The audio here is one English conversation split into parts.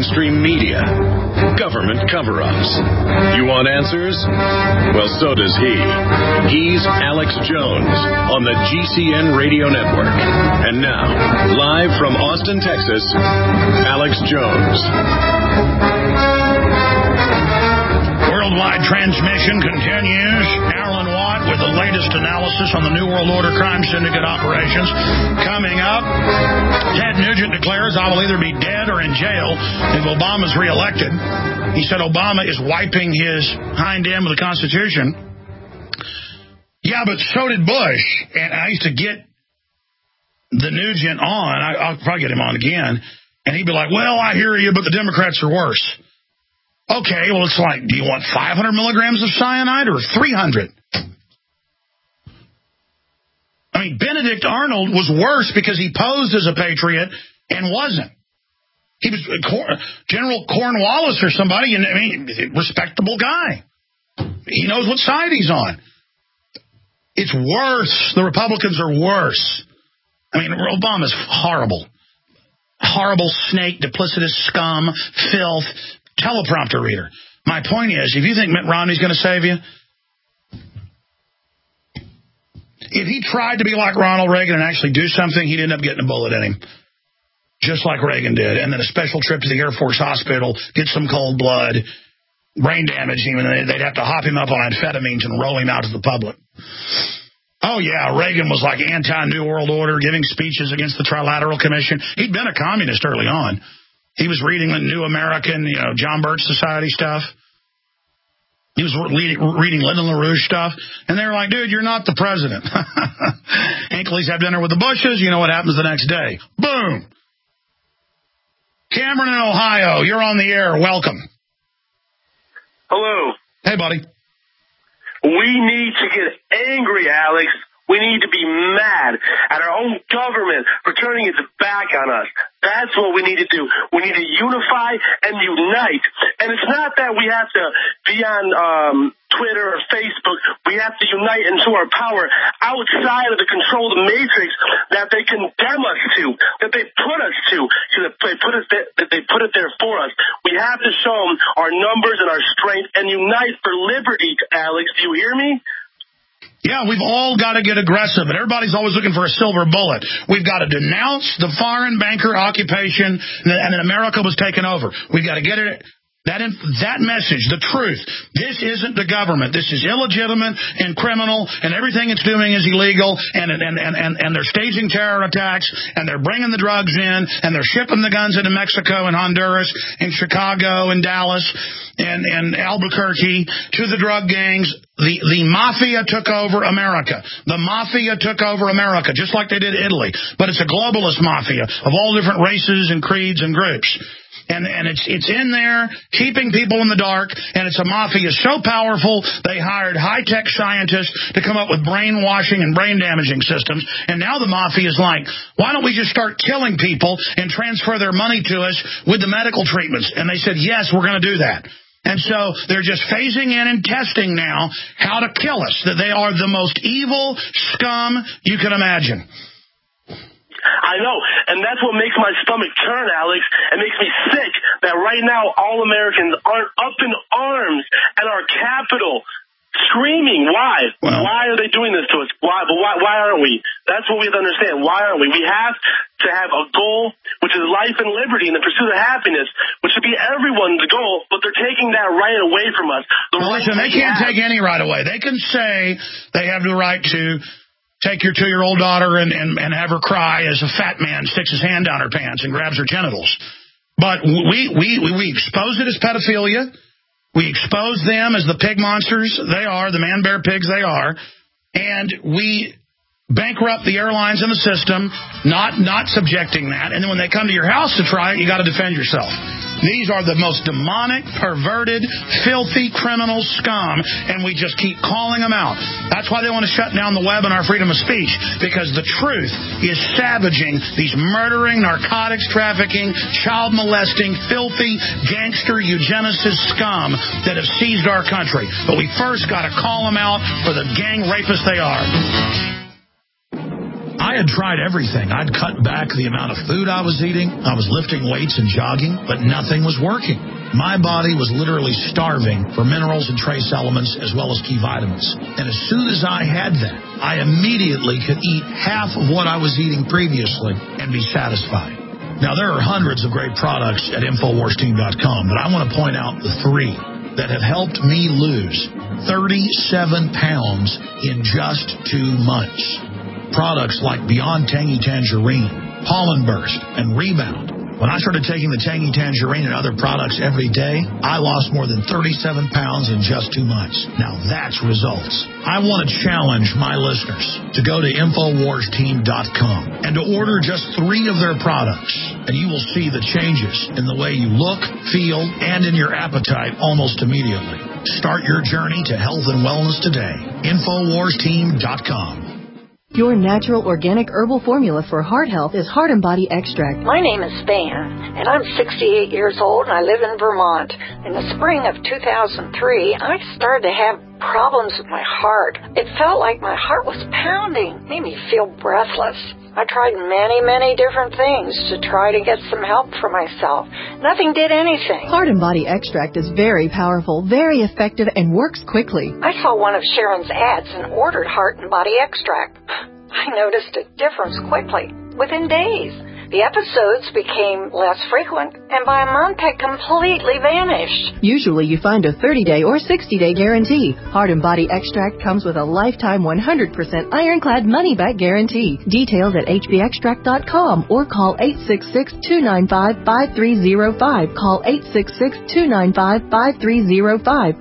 mainstream media. Government cover-ups. You want answers? Well, so does he. He's Alex Jones on the GCN Radio Network. And now, live from Austin, Texas, Alex Jones. Worldwide transmission continues. Alan Watt with the latest analysis on the New World Order crime syndicate operations. Coming up, Ted Nugent declares I will either be dead or in jail if Obama's reelected. He said Obama is wiping his hind end with the Constitution. Yeah, but so did Bush. And I used to get the Nugent on. I'll probably get him on again. And he'd be like, well, I hear you, but the Democrats are worse. Okay, well, it's like, do you want 500 milligrams of cyanide or 300? I mean, Benedict Arnold was worse because he posed as a patriot and wasn't. He was General Cornwallis or somebody, I mean, respectable guy. He knows what side he's on. It's worse. The Republicans are worse. I mean, Obama's horrible. Horrible snake, duplicitous scum, filth, teleprompter reader. My point is, if you think Mitt Romney's going to save you, if he tried to be like Ronald Reagan and actually do something, he'd end up getting a bullet in him, just like Reagan did, and then a special trip to the Air Force Hospital, get some cold blood, brain damage him, and they'd have to hop him up on amphetamines and roll him out to the public. Oh, yeah, Reagan was like anti-New World Order, giving speeches against the Trilateral Commission. He'd been a communist early on. He was reading the New American, John Birch Society stuff. He was reading Lyndon LaRouche stuff. And they were like, dude, you're not the president. Hinckley's had dinner with the Bushes. You know what happens the next day. Boom. Cameron in Ohio, you're on the air. Welcome. Hello. Hey, buddy. We need to get angry, Alex. We need to be mad at our own government for turning its back on us. That's what we need to do. We need to unify and unite. And it's not that we have to be on Twitter or Facebook. We have to unite into our power outside of the control of the matrix that they condemn us to, that they put us to. They put it there for us. We have to show them our numbers and our strength and unite for liberty, Alex. Do you hear me? Yeah, we've all got to get aggressive, and everybody's always looking for a silver bullet. We've got to denounce the foreign banker occupation, and then America was taken over. We've got to get it. That message, the truth. This isn't the government. This is illegitimate and criminal, and everything it's doing is illegal, and they're staging terror attacks, and they're bringing the drugs in, and they're shipping the guns into Mexico and Honduras and Chicago and Dallas and Albuquerque to the drug gangs. The mafia took over America. The mafia took over America, just like they did Italy. But it's a globalist mafia of all different races and creeds and groups. And it's in there keeping people in the dark, and it's a mafia so powerful they hired high-tech scientists to come up with brainwashing and brain-damaging systems. And now the mafia is like, why don't we just start killing people and transfer their money to us with the medical treatments? And they said, yes, we're going to do that. And so they're just phasing in and testing now how to kill us, that they are the most evil scum you can imagine. I know, and that's what makes my stomach turn, Alex. It makes me sick that right now all Americans aren't up in arms at our Capitol, screaming. Why? Well, why are they doing this to us? Why? But why aren't we? That's what we have to understand. Why aren't we? We have to have a goal, which is life and liberty and the pursuit of happiness, which should be everyone's goal, but they're taking that right away from us. Listen, they can't take any right away. They can say they have the right to take your 2-year-old daughter and have her cry as a fat man sticks his hand down her pants and grabs her genitals. But we expose it as pedophilia. We expose them as the pig monsters they are, the man-bear pigs they are. And we bankrupt the airlines and the system, not subjecting that. And then when they come to your house to try it, you got to defend yourself. These are the most demonic, perverted, filthy, criminal scum, and we just keep calling them out. That's why they want to shut down the web and our freedom of speech, because the truth is savaging these murdering, narcotics trafficking, child molesting, filthy, gangster, eugenicist scum that have seized our country. But we first got to call them out for the gang rapists they are. I had tried everything. I'd cut back the amount of food I was eating. I was lifting weights and jogging, but nothing was working. My body was literally starving for minerals and trace elements as well as key vitamins. And as soon as I had that, I immediately could eat half of what I was eating previously and be satisfied. Now, there are hundreds of great products at InfoWarsTeam.com, but I want to point out the 3 that have helped me lose 37 pounds in just 2 months. Products like Beyond Tangy Tangerine, Pollen Burst, and Rebound. When I started taking the Tangy Tangerine and other products every day, I lost more than 37 pounds in just 2 months. Now that's results. I want to challenge my listeners to go to InfoWarsTeam.com and to order just 3 of their products, and you will see the changes in the way you look, feel, and in your appetite almost immediately. Start your journey to health and wellness today. InfoWarsTeam.com. Your natural organic herbal formula for heart health is Heart and Body Extract. My name is Span, and I'm 68 years old, and I live in Vermont. In the spring of 2003, I started to have problems with my heart. It felt like my heart was pounding, made me feel breathless. I tried many different things to try to get some help for myself. Nothing did anything. Heart and Body Extract is very powerful, very effective, and works quickly. I saw one of Sharon's ads and ordered Heart and Body Extract. I noticed a difference quickly, within days. The episodes became less frequent, and by a month had completely vanished. Usually you find a 30-day or 60-day guarantee. Heart and Body Extract comes with a lifetime 100% ironclad money-back guarantee. Details at hbextract.com or call 866-295-5305. Call 866-295-5305.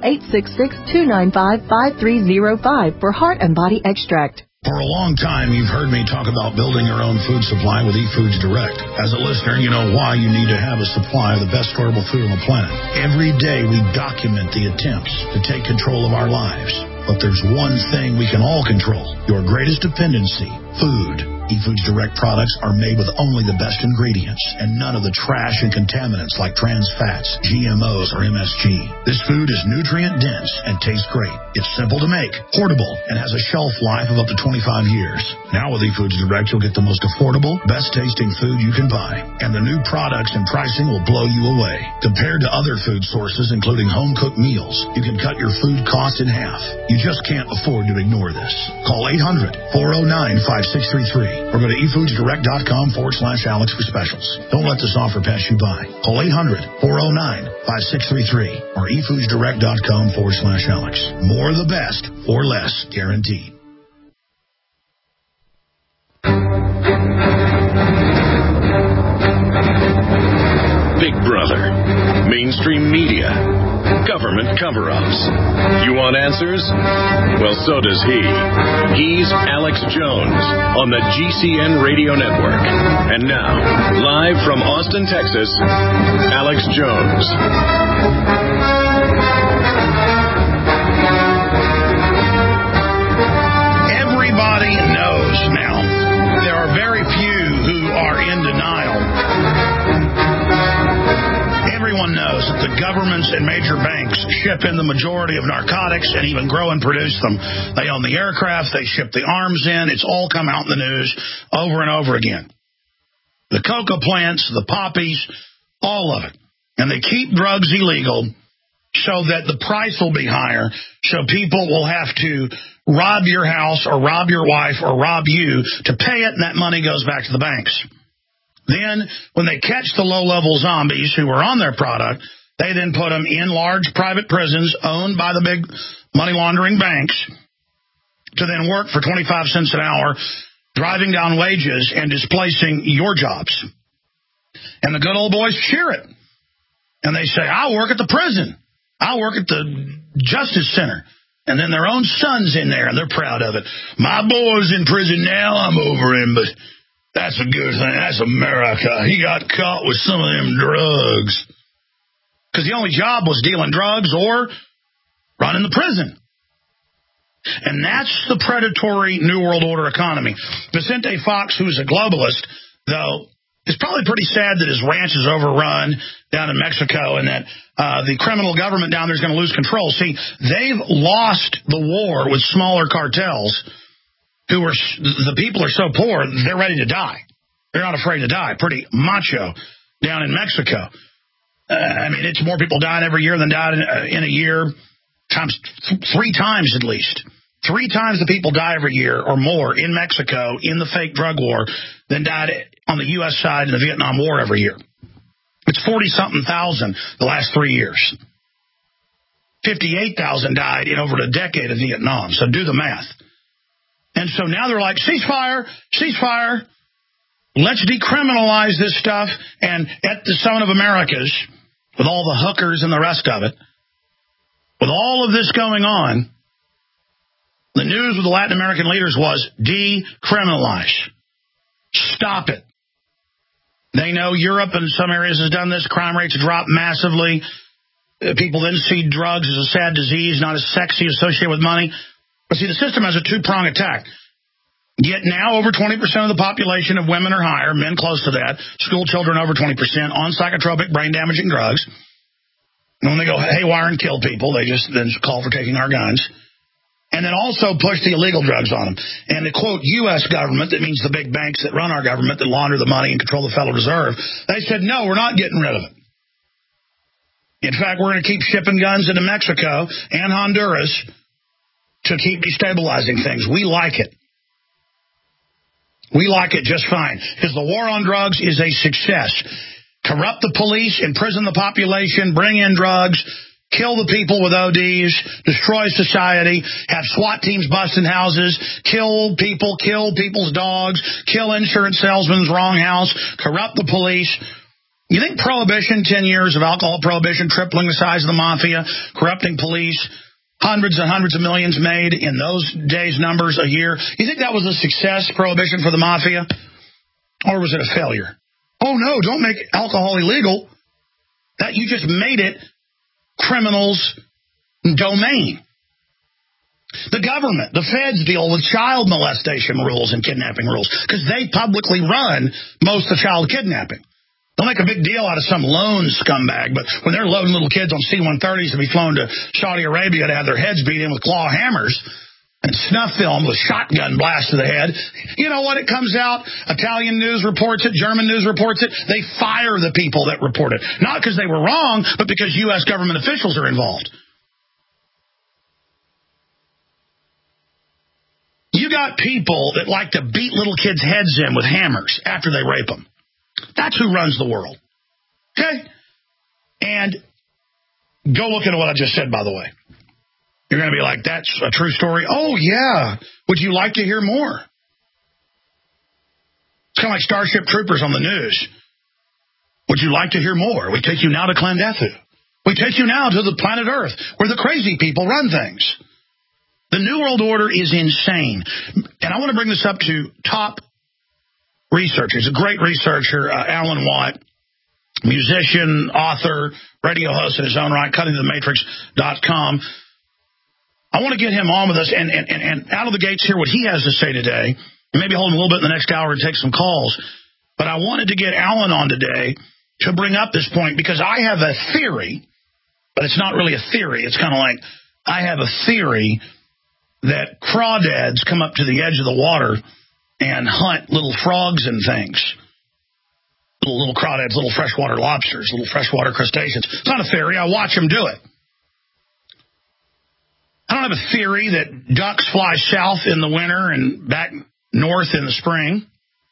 866-295-5305 for Heart and Body Extract. For a long time, you've heard me talk about building your own food supply with eFoods Direct. As a listener, you know why you need to have a supply of the best storable food on the planet. Every day, we document the attempts to take control of our lives. But there's one thing we can all control, your greatest dependency, food. eFoods Direct products are made with only the best ingredients and none of the trash and contaminants like trans fats, GMOs, or MSG. This food is nutrient dense and tastes great. It's simple to make, portable, and has a shelf life of up to 25 years. Now with eFoods Direct, you'll get the most affordable, best tasting food you can buy. And the new products and pricing will blow you away. Compared to other food sources, including home-cooked meals, you can cut your food costs in half. You just can't afford to ignore this. Call 800-409-5633 or go to efoodsdirect.com/Alex for specials. Don't let this offer pass you by. Call 800-409-5633 or efoodsdirect.com/Alex. More of the best for less, guaranteed. Big Brother, mainstream media, government cover-ups. You want answers? Well, so does he. He's Alex Jones on the GCN Radio Network. And now, live from Austin, Texas, Alex Jones. Everybody knows now. There are very few who are in denial. Everyone knows that the governments and major banks ship in the majority of narcotics and even grow and produce them. They own the aircraft, they ship the arms in. It's all come out in the news over and over again. The coca plants, the poppies, all of it. And they keep drugs illegal so that the price will be higher, so people will have to rob your house or rob your wife or rob you to pay it, and that money goes back to the banks. Then, when they catch the low-level zombies who are on their product, they then put them in large private prisons owned by the big money-laundering banks to then work for 25 cents an hour, driving down wages and displacing your jobs. And the good old boys cheer it. And they say, I'll work at the prison. I'll work at the Justice Center. And then their own son's in there, and they're proud of it. My boy's in prison now. I'm over him, but that's a good thing. That's America. He got caught with some of them drugs. Because the only job was dealing drugs or running the prison. And that's the predatory New World Order economy. Vicente Fox, who's a globalist, though, is probably pretty sad that his ranch is overrun down in Mexico and that the criminal government down there is going to lose control. See, they've lost the war with smaller cartels the people are so poor, they're ready to die. They're not afraid to die. Pretty macho down in Mexico. I mean, it's more people dying every year than died in a year, times 3 times at least. 3 times the people die every year or more in Mexico in the fake drug war than died on the U.S. side in the Vietnam War every year. It's 40-something thousand the last 3 years. 58,000 died in over a decade of Vietnam. So do the math. And so now they're like, ceasefire, ceasefire. Let's decriminalize this stuff. And at the Summit of Americas, with all the hookers and the rest of it, with all of this going on, the news with the Latin American leaders was decriminalize. Stop it. They know Europe in some areas has done this. Crime rates have dropped massively. People then see drugs as a sad disease, not as sexy, associated with money. But see, the system has a 2-prong attack. Yet now over 20% of the population of women or higher, men close to that, school children over 20%, on psychotropic brain-damaging drugs. And when they go haywire and kill people, they just then call for taking our guns. And then also push the illegal drugs on them. And the, quote, U.S. government, that means the big banks that run our government, that launder the money and control the Federal Reserve, they said, no, we're not getting rid of it. In fact, we're going to keep shipping guns into Mexico and Honduras to keep destabilizing things. We like it. We like it just fine. Because the war on drugs is a success. Corrupt the police, imprison the population, bring in drugs, kill the people with ODs, destroy society, have SWAT teams busting houses, kill people, kill people's dogs, kill insurance salesmen's wrong house, corrupt the police. You think prohibition, 10 years of alcohol prohibition, tripling the size of the mafia, corrupting police, hundreds and hundreds of millions made in those days' numbers a year. You think that was a success, prohibition for the mafia? Or was it a failure? Oh, no, don't make alcohol illegal. That you just made it criminals' domain. The government, the feds deal with child molestation rules and kidnapping rules because they publicly run most of child kidnapping. They'll make a big deal out of some lone scumbag, but when they're loading little kids on C-130s to be flown to Saudi Arabia to have their heads beat in with claw hammers and snuff film with shotgun blast to the head, you know what? It comes out, Italian news reports it, German news reports it, they fire the people that report it. Not because they were wrong, but because U.S. government officials are involved. You got people that like to beat little kids' heads in with hammers after they rape them. That's who runs the world. Okay? And go look at what I just said, by the way. You're going to be like, that's a true story? Oh, yeah. Would you like to hear more? It's kind of like Starship Troopers on the news. Would you like to hear more? We take you now to Clandethu. We take you now to the planet Earth, where the crazy people run things. The New World Order is insane. And I want to bring this up to top researchers. A great researcher, Alan Watt, musician, author, radio host in his own right, cuttingthematrix.com. I want to get him on with us and out of the gates hear what he has to say today. Maybe hold him a little bit in the next hour and take some calls. But I wanted to get Alan on today to bring up this point because I have a theory, but it's not really a theory. It's kind of like I have a theory that crawdads come up to the edge of the water and hunt little frogs and things. Little crawdads, little freshwater lobsters, little freshwater crustaceans. It's not a theory. I watch them do it. I don't have a theory that ducks fly south in the winter and back north in the spring.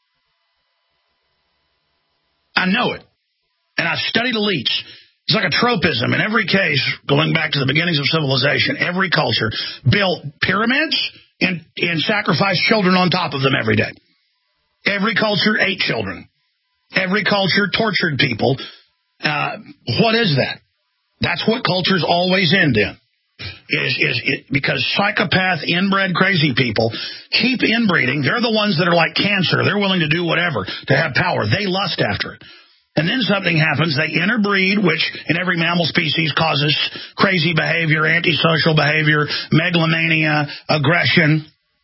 I know it. And I've studied elites. It's like a tropism. In every case, going back to the beginnings of civilization, every culture built pyramids and sacrificed children on top of them every day. Every culture ate children. Every culture tortured people. What is that? That's what cultures always end in. Because psychopath, inbred, crazy people keep inbreeding. They're the ones that are like cancer. They're willing to do whatever to have power. They lust after it. And then something happens. They interbreed, which in every mammal species causes crazy behavior, antisocial behavior, megalomania, aggression,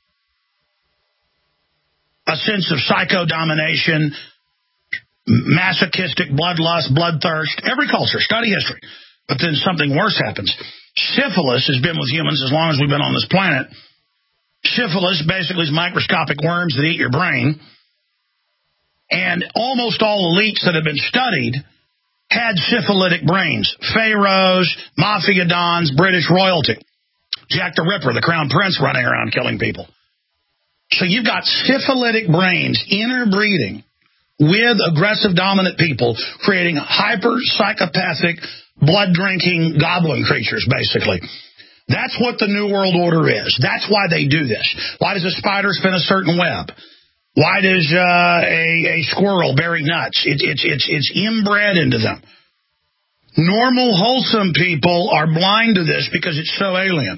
a sense of psycho-domination, masochistic bloodlust, bloodthirst. Every culture. Study history. But then something worse happens. Syphilis has been with humans as long as we've been on this planet. syphilis, basically is microscopic worms that eat your brain. And almost all elites that have been studied had syphilitic brains. Pharaohs, mafia dons, British royalty. Jack the Ripper, the crown prince, running around killing people. So you've got syphilitic brains interbreeding with aggressive dominant people, creating hyper-psychopathic, blood-drinking goblin creatures, basically. That's what the New World Order is. That's why they do this. Why does a spider spin a certain web? Why does a squirrel bury nuts? It's inbred into them. Normal, wholesome people are blind to this because it's so alien.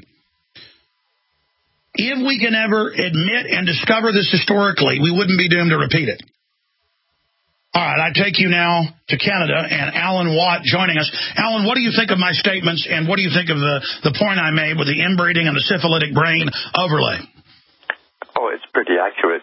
If we can ever admit and discover this historically, we wouldn't be doomed to repeat it. All right, I take you now to Canada, and Alan Watt joining us. Alan, what do you think of my statements, and what do you think of the point I made with the inbreeding and the syphilitic brain overlay? Oh, it's pretty accurate.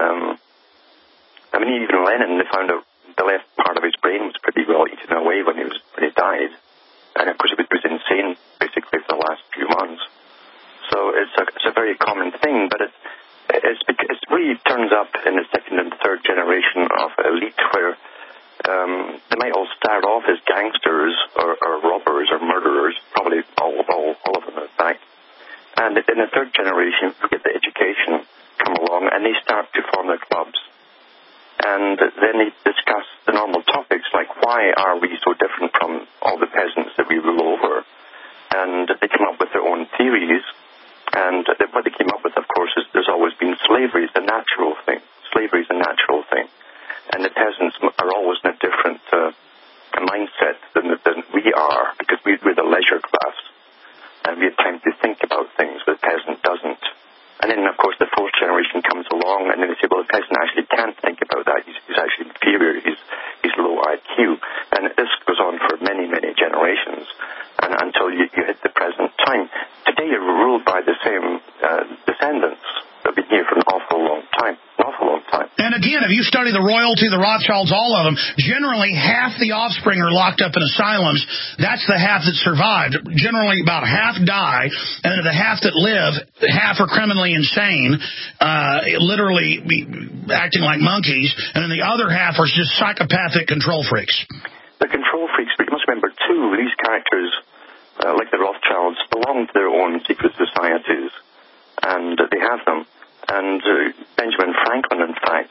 I mean, even Lenin, they found out the left part of his brain was pretty well eaten away when he died. And, of course, he was insane, basically, for the last few months. So it's a very common thing, but it really turns up in the second and third generation of elite where they might all start off as gangsters or robbers or murderers, probably all of them, in fact. And in the third generation, you get the education come along, and they start to form their clubs. And then they discuss the normal topics like, why are we so different from all the peasants that we rule over? And they come up with their own theories. And what they came up with, of course, is there's always been slavery. It's a natural thing. Slavery is a natural thing. And the peasants are always in a different mindset than we are, because we're the leisure class. And we have time to think about things, but the peasant doesn't. And then, of course, the fourth generation comes along, and then they say, well, the peasant actually can't think about that. He's actually inferior. He's low IQ. And this goes on for many, many generations, and until you hit the present time. Today, you're ruled by the same descendants that have been here for an awful long time. And again, if you study the royalty, the Rothschilds, all of them, generally half the offspring are locked up in asylums. That's the half that survived. Generally, about half die, and the half that live, half are criminally insane, literally acting like monkeys, and then the other half are just psychopathic control freaks. The control freaks, but you must remember, too, these characters, like the Rothschilds, belong to their own secret societies, and they have them. And Benjamin Franklin, in fact,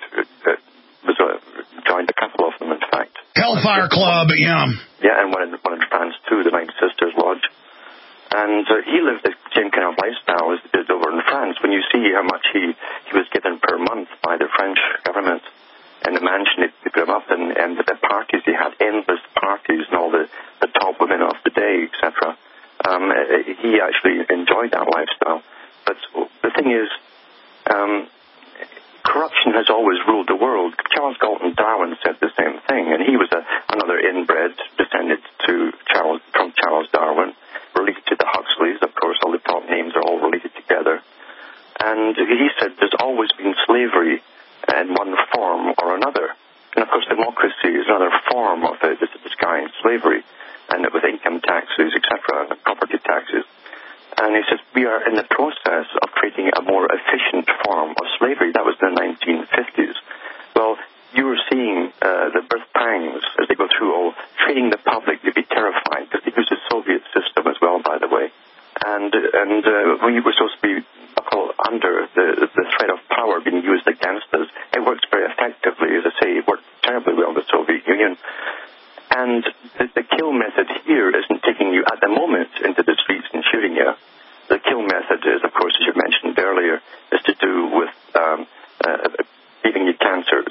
joined a couple of them, in fact. Hellfire Club, yeah. Yeah, and one in France, too, the Nine Sisters Lodge. And he lived the same kind of lifestyle as he did over in France. When you see how much he was given per month by the French government and the mansion they put him up in, and the parties, he had endless parties and all the top women of the day, etc. He actually enjoyed that lifestyle. But the thing is, corruption has always ruled the world. Charles Galton Darwin said the same thing, and he was another inbred descendant from Charles Darwin, related to the Huxleys. Of course, all the top names are all related together. And he said there's always been slavery in one form or another. And of course, democracy is another form of it. It's a disguised slavery, and with income taxes, etc., and property taxes. And he says, we are in the process of creating a more efficient form of slavery. That was in the 1950s. Well, you were seeing the birth pangs as they go through, treating the public to be terrified, because they used the Soviet system as well, by the way. And we were supposed to be under the threat of power being used against us. It works very effectively. As I say, it worked terribly well in the Soviet Union. And the kill method here isn't taking you at the moment into the streets and shooting you. The kill method is, of course, as you mentioned earlier, is to do with giving you cancers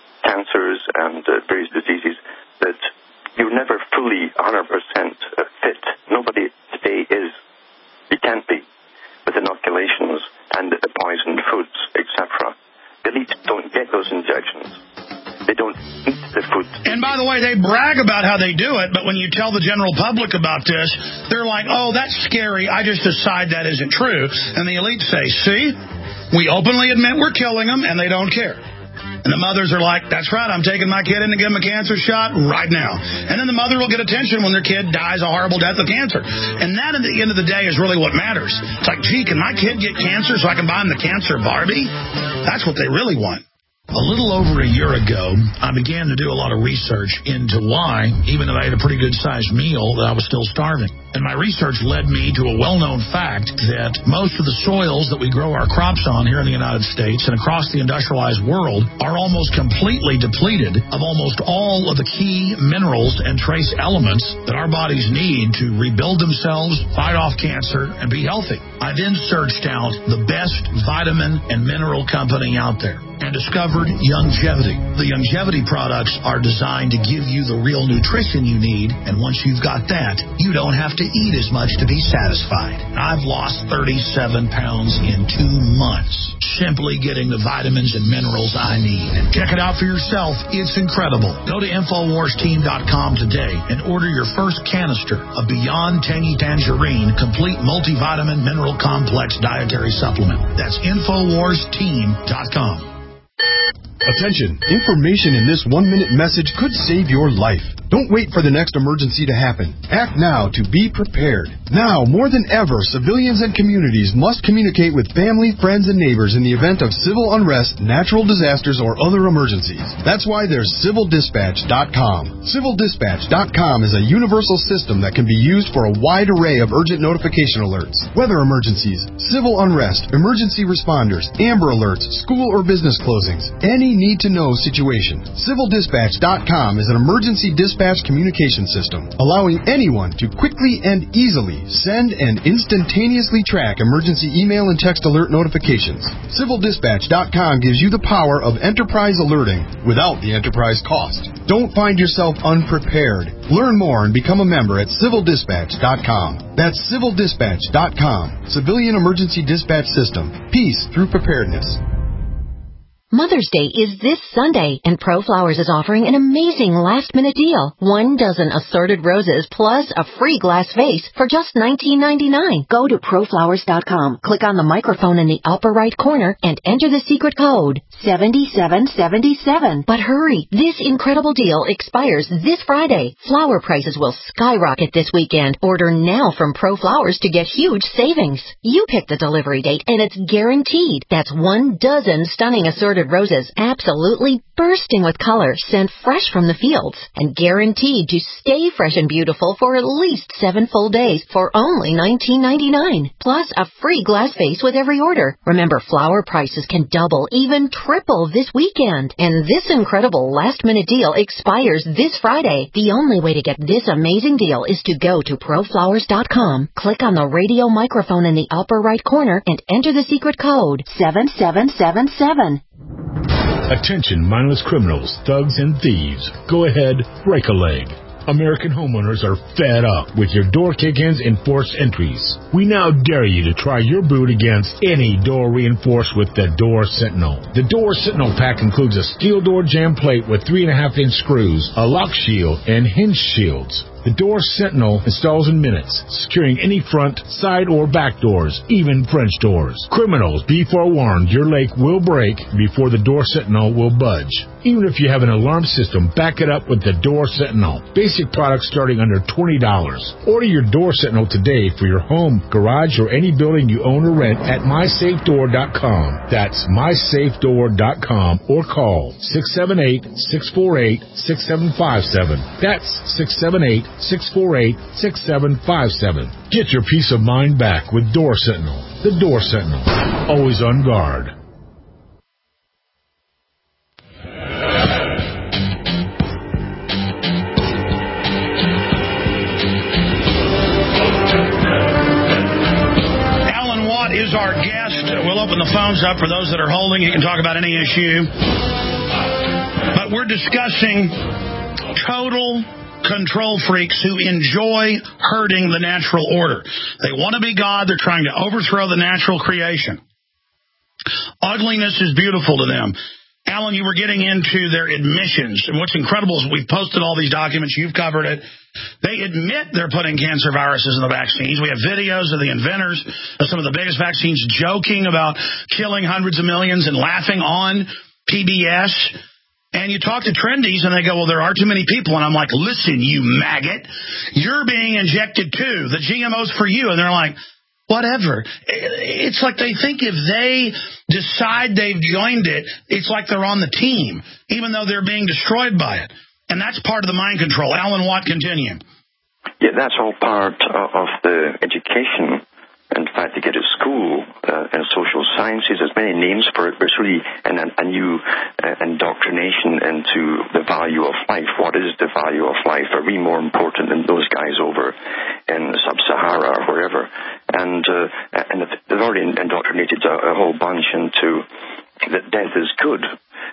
and various diseases that you're never fully 100% fit. Nobody today is. You can't be, with inoculations and the poisoned foods, etc. The elite don't get those injections. They don't eat the food. And by the way, they brag about how they do it, but when you tell the general public about this, they're like, oh, that's scary. I just decide that isn't true. And the elite say, see, we openly admit we're killing them, and they don't care. And the mothers are like, that's right, I'm taking my kid in to give him a cancer shot right now. And then the mother will get attention when their kid dies a horrible death of cancer. And that, at the end of the day, is really what matters. It's like, gee, can my kid get cancer so I can buy him the cancer Barbie? That's what they really want. A little over a year ago, I began to do a lot of research into why, even though I ate a pretty good-sized meal, that I was still starving. And my research led me to a well-known fact that most of the soils that we grow our crops on here in the United States and across the industrialized world are almost completely depleted of almost all of the key minerals and trace elements that our bodies need to rebuild themselves, fight off cancer, and be healthy. I then searched out the best vitamin and mineral company out there and discovered Youngevity. The Youngevity products are designed to give you the real nutrition you need, and once you've got that, you don't have to eat as much to be satisfied. I've lost 37 pounds in 2 months, simply getting the vitamins and minerals I need. Check it out for yourself. It's incredible. Go to InfoWarsTeam.com today and order your first canister of Beyond Tangy Tangerine Complete Multivitamin Mineral Complex Dietary Supplement. That's InfoWarsTeam.com. Attention! Information in this 1-minute message could save your life. Don't wait for the next emergency to happen. Act now to be prepared. Now, more than ever, civilians and communities must communicate with family, friends, and neighbors in the event of civil unrest, natural disasters, or other emergencies. That's why there's CivilDispatch.com. CivilDispatch.com is a universal system that can be used for a wide array of urgent notification alerts. Weather emergencies, civil unrest, emergency responders, Amber Alerts, school or business closings, any need-to-know situation. CivilDispatch.com is an emergency dispatch communication system, allowing anyone to quickly and easily send and instantaneously track emergency email and text alert notifications. CivilDispatch.com gives you the power of enterprise alerting without the enterprise cost. Don't find yourself unprepared. Learn more and become a member at CivilDispatch.com. That's CivilDispatch.com. Civilian Emergency Dispatch System. Peace through preparedness. Mother's Day is this Sunday, and ProFlowers is offering an amazing last-minute deal. 1 dozen assorted roses plus a free glass vase for just $19.99. Go to ProFlowers.com, click on the microphone in the upper right corner, and enter the secret code 7777. But hurry, this incredible deal expires this Friday. Flower prices will skyrocket this weekend. Order now from ProFlowers to get huge savings. You pick the delivery date, and it's guaranteed. That's 1 dozen stunning assorted roses, absolutely bursting with color, sent fresh from the fields, and guaranteed to stay fresh and beautiful for at least 7 full days for only $19.99. Plus a free glass vase with every order. Remember, flower prices can double, even triple this weekend. And this incredible last-minute deal expires this Friday. The only way to get this amazing deal is to go to ProFlowers.com, click on the radio microphone in the upper right corner, and enter the secret code 7777. Attention mindless criminals, thugs, and thieves. Go ahead, break a leg. American homeowners are fed up with your door kick-ins and forced entries. We now dare you to try your boot against any door reinforced with the Door Sentinel. The Door Sentinel pack includes a steel door jamb plate with 3.5-inch screws, a lock shield, and hinge shields. The Door Sentinel installs in minutes, securing any front, side, or back doors, even French doors. Criminals, be forewarned, your leg will break before the Door Sentinel will budge. Even if you have an alarm system, back it up with the Door Sentinel. Basic products starting under $20. Order your Door Sentinel today for your home, garage, or any building you own or rent at MySafeDoor.com. That's MySafeDoor.com or call 678-648-6757. That's 678-648-6757. Get your peace of mind back with Door Sentinel. The Door Sentinel. Always on guard. Alan Watt is our guest. We'll open the phones up for those that are holding. You can talk about any issue. But we're discussing total control freaks who enjoy hurting the natural order. They want to be God. They're trying to overthrow the natural creation. Ugliness is beautiful to them. Alan, you were getting into their admissions. And what's incredible is we've posted all these documents. You've covered it. They admit they're putting cancer viruses in the vaccines. We have videos of the inventors of some of the biggest vaccines joking about killing hundreds of millions and laughing on PBS, and you talk to trendies, and they go, well, there are too many people. And I'm like, listen, you maggot, you're being injected too. The GMO's for you. And they're like, whatever. It's like they think if they decide they've joined it, it's like they're on the team, even though they're being destroyed by it. And that's part of the mind control. Alan Watt, continue. Yeah, that's all part of the education. In fact, they get at school and social sciences. There's many names for it, but it's really a new indoctrination into the value of life. What is the value of life? Are we more important than those guys over in Sub-Sahara or wherever? And they've already indoctrinated a whole bunch into that death is good.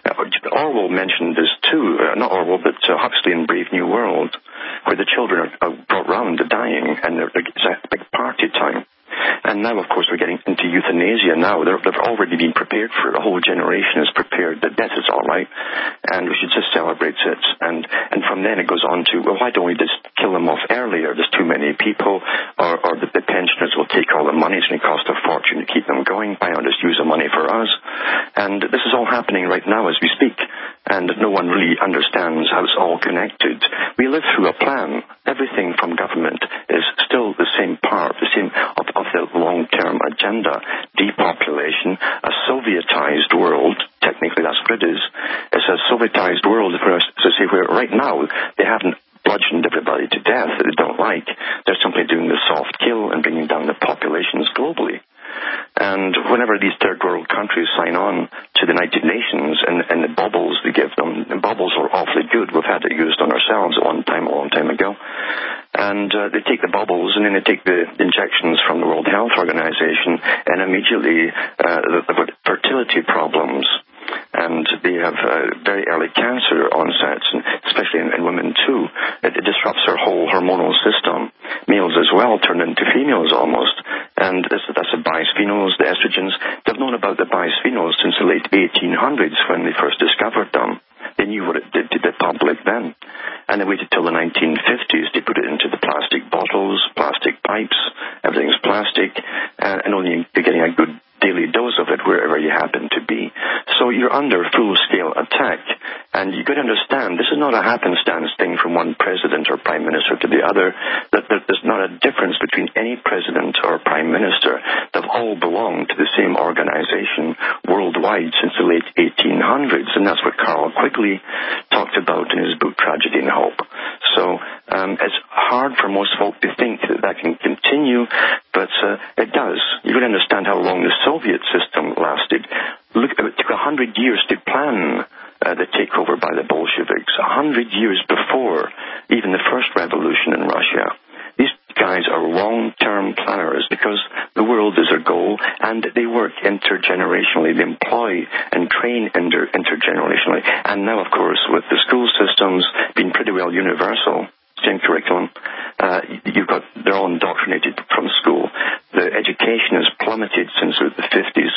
Orwell mentioned this too, not Orwell, but Huxley in Brave New World, where the children are brought round to dying, and it's a big party time. And now, of course, we're getting into euthanasia now. They've already been prepared for it. A whole generation is prepared that death is all right, and we should just celebrate it. And from then it goes on to, well, why don't we just kill them off earlier? There's too many people, or the pensioners will take all the money. It's going to cost a fortune to keep them going. Why not just use the money for us? And this is all happening right now as we speak, and no one really understands how it's all connected. We live through a plan. Everything from government is still the same part, the same of the long-term agenda. Depopulation, a Sovietized world, technically that's what it is. It's a Sovietized world, where right now they haven't bludgeoned everybody to death that they don't like. They're simply doing the soft kill and bringing down the populations globally. And whenever these third world countries sign on to the United Nations and the bubbles they give them, the bubbles are awfully good. We've had it used on ourselves at one time, a long time ago. And they take the bubbles and then they take the injections from the World Health Organization, and immediately they've got fertility problems. And they have very early cancer onsets, and especially in women too. It disrupts their whole hormonal system. Males as well turn into females almost. And that's the bisphenols, the estrogens. They've known about the bisphenols since the late 1800s when they first discovered them. They knew what it did to the public then. And they waited till the 1950s to put it into the plastic bottles, plastic pipes, everything's plastic, and only you're getting a good daily dose of it wherever you happen to be. So you're under full-scale attack, and you've got to understand this is not a happenstance thing from one president or prime minister to the other. That there's not a difference between any president or prime minister. They've all belonged to the same organization worldwide since the late 1800s, and that's what Carl Quigley talked about in his book Tragedy and Hope. So it's hard for most folk to think that can continue, but it does. You've got to understand how long the Soviet system lasted. Look, it took 100 years to plan the takeover by the Bolsheviks, 100 years before even the first revolution in Russia. These guys are long-term planners because the world is their goal, and they work intergenerationally. They employ and train intergenerationally. And now, of course, with the school systems being pretty well universal, same curriculum, they're all indoctrinated from school. The education has plummeted since the 50s.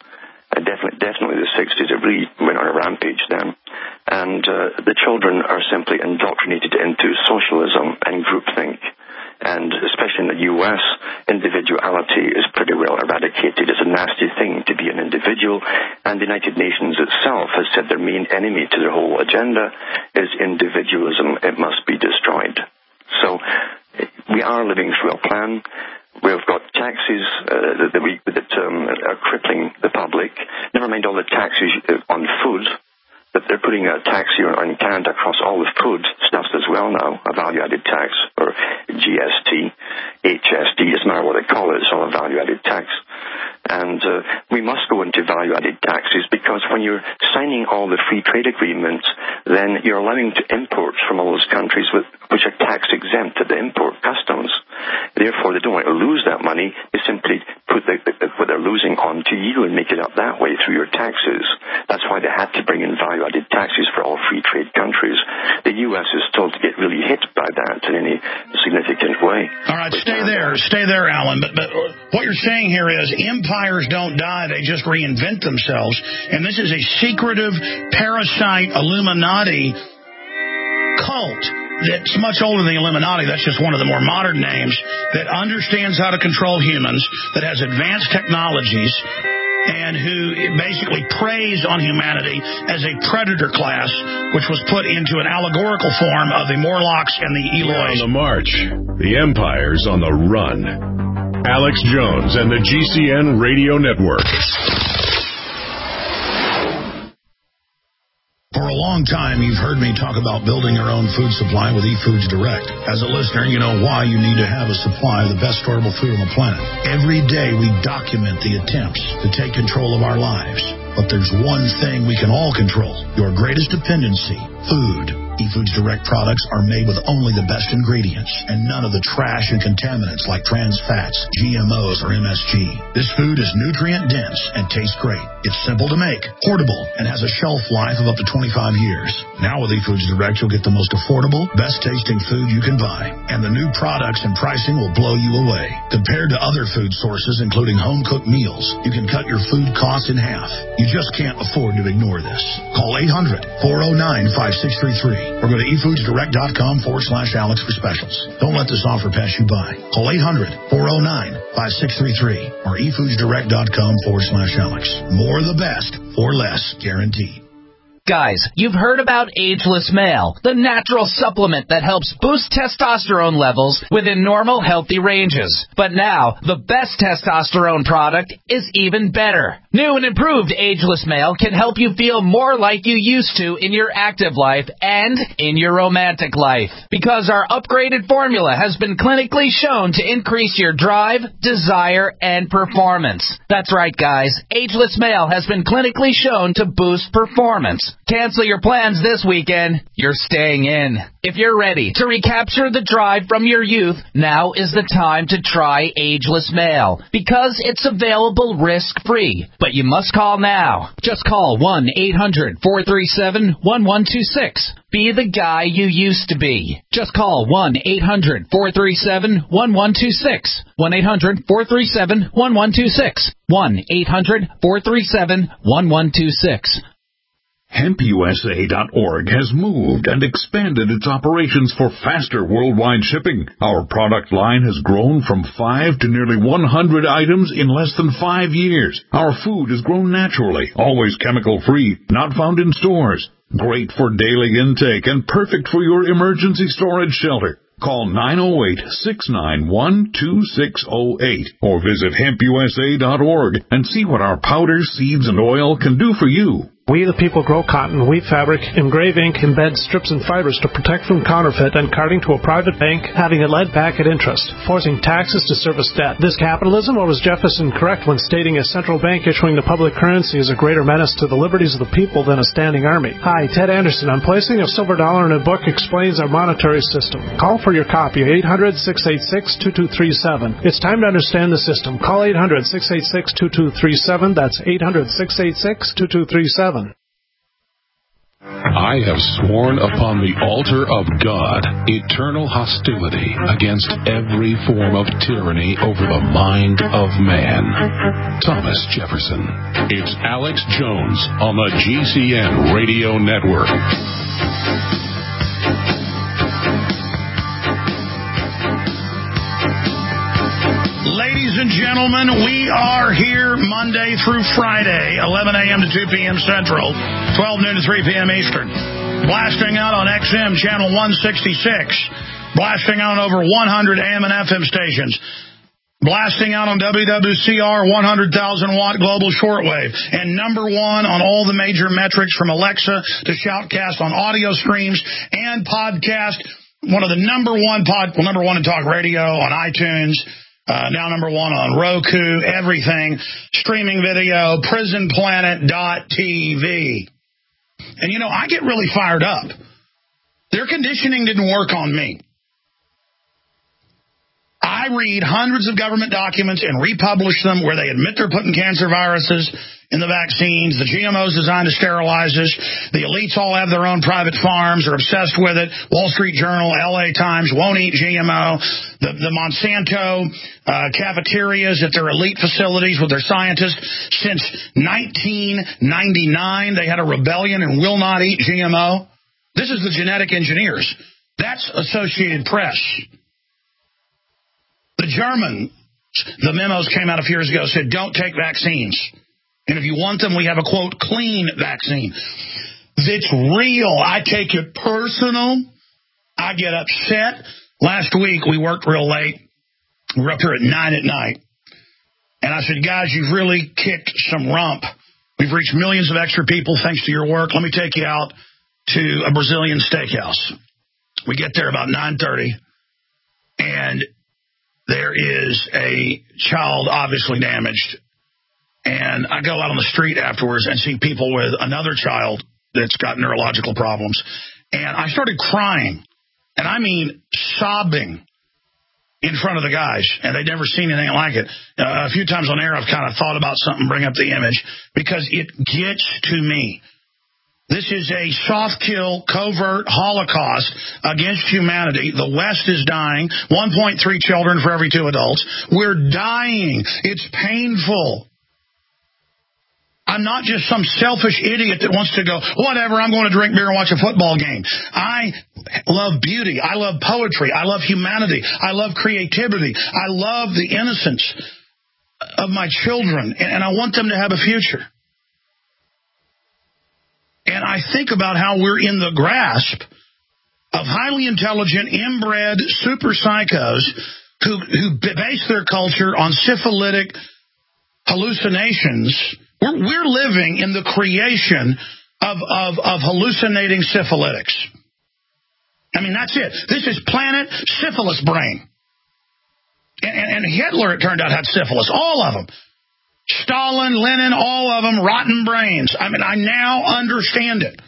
Definitely the 60s. It really went on a rampage then. And the children are simply indoctrinated into socialism and groupthink. And especially in the U.S., individuality is pretty well eradicated. It's a nasty thing to be an individual. And the United Nations itself has said their main enemy to their whole agenda is individualism. It must be destroyed. So we are living through a plan. We've got taxes that are crippling the public. Never mind all the taxes on food. But they're putting a tax here in Canada across all the food stuffs as well now, a value-added tax, or GST, HST, doesn't matter what they call it, it's all a value-added tax. And we must go into value-added taxes because when you're signing all the free trade agreements, then you're allowing to imports from all those countries which are tax-exempt at the import customs. Therefore, they don't want to lose that money. They simply put what they're losing onto you and make it up that way through your taxes. That's why they had to bring in value-added taxes for all free trade countries. The U.S. is still to get really hit by that in any significant way. All right, stay there, Alan. But what you're saying here is empires don't die, they just reinvent themselves. And this is a secretive, parasite, Illuminati cult that's much older than the Illuminati. That's just one of the more modern names that understands how to control humans, that has advanced technologies, and who basically preys on humanity as a predator class, which was put into an allegorical form of the Morlocks and the Eloys. On the march, the empire's on the run. Alex Jones and the GCN Radio Network. For a long time, you've heard me talk about building your own food supply with eFoods Direct. As a listener, you know why you need to have a supply of the best storable food on the planet. Every day, we document the attempts to take control of our lives. But there's one thing we can all control, your greatest dependency, food. eFoods Direct products are made with only the best ingredients and none of the trash and contaminants like trans fats, GMOs, or MSG. This food is nutrient dense and tastes great. It's simple to make, portable, and has a shelf life of up to 25 years. Now with eFoods Direct, you'll get the most affordable, best tasting food you can buy. And the new products and pricing will blow you away. Compared to other food sources, including home-cooked meals, you can cut your food costs in half. You just can't afford to ignore this. Call 800-409-5633 or go to efoodsdirect.com/Alex for specials. Don't let this offer pass you by. Call 800-409-5633 or efoodsdirect.com/Alex. More of the best for less, guaranteed. Guys, you've heard about Ageless Male, the natural supplement that helps boost testosterone levels within normal, healthy ranges. But now, the best testosterone product is even better. New and improved Ageless Male can help you feel more like you used to in your active life and in your romantic life. Because our upgraded formula has been clinically shown to increase your drive, desire, and performance. That's right, guys. Ageless Male has been clinically shown to boost performance. Cancel your plans this weekend. You're staying in. If you're ready to recapture the drive from your youth, now is the time to try Ageless Male because it's available risk-free. But you must call now. Just call 1-800-437-1126. Be the guy you used to be. Just call 1-800-437-1126. 1-800-437-1126. 1-800-437-1126. HempUSA.org has moved and expanded its operations for faster worldwide shipping. Our product line has grown from 5 to nearly 100 items in less than 5 years. Our food has grown naturally, always chemical-free, not found in stores. Great for daily intake and perfect for your emergency storage shelter. Call 908-691-2608 or visit HempUSA.org and see what our powders, seeds, and oil can do for you. We the people grow cotton, weave fabric, engrave ink, embed strips and fibers to protect from counterfeit and carting to a private bank having it led back at interest, forcing taxes to service debt. This capitalism, or was Jefferson correct when stating a central bank issuing the public currency is a greater menace to the liberties of the people than a standing army? Hi, Ted Anderson. On placing a silver dollar in a book explains our monetary system. Call for your copy, 800-686-2237. It's time to understand the system. Call 800-686-2237. That's 800-686-2237. I have sworn upon the altar of God eternal hostility against every form of tyranny over the mind of man. Thomas Jefferson. It's Alex Jones on the GCN Radio Network. Ladies and gentlemen, we are here Monday through Friday, 11 a.m. to 2 p.m. Central, 12 noon to 3 p.m. Eastern. Blasting out on XM channel 166. Blasting out on over 100 AM and FM stations. Blasting out on WWCR 100,000-watt global shortwave. And number one on all the major metrics from Alexa to Shoutcast on audio streams and podcast. One of the number one in talk radio on iTunes. Now number one on Roku, everything, streaming video, prisonplanet.tv. And, I get really fired up. Their conditioning didn't work on me. I read hundreds of government documents and republish them where they admit they're putting cancer viruses in the vaccines, the GMOs designed to sterilize us, the elites all have their own private farms, are obsessed with it, Wall Street Journal, LA Times, won't eat GMO, the Monsanto cafeterias at their elite facilities with their scientists. Since 1999, they had a rebellion and will not eat GMO. This is the genetic engineers. That's Associated Press. The German, the memos came out a few years ago, said don't take vaccines. And if you want them, we have a, quote, clean vaccine. It's real. I take it personal. I get upset. Last week, we worked real late. We were up here at 9 at night. And I said, guys, you've really kicked some rump. We've reached millions of extra people thanks to your work. Let me take you out to a Brazilian steakhouse. We get there about 9:30, and there is a child obviously damaged. And I go out on the street afterwards and see people with another child that's got neurological problems. And I started crying, and I mean sobbing, in front of the guys, and they'd never seen anything like it. A few times on air, I've kind of thought about something, bring up the image, because it gets to me. This is a soft kill, covert holocaust against humanity. The West is dying. 1.3 children for every 2 adults. We're dying. It's painful. I'm not just some selfish idiot that wants to go, whatever, I'm going to drink beer and watch a football game. I love beauty. I love poetry. I love humanity. I love creativity. I love the innocence of my children, and I want them to have a future. And I think about how we're in the grasp of highly intelligent, inbred super psychos who base their culture on syphilitic hallucinations. We're living in the creation of hallucinating syphilitics. I mean, that's it. This is planet syphilis brain. And Hitler, it turned out, had syphilis. All of them. Stalin, Lenin, all of them, rotten brains. I mean, I now understand it.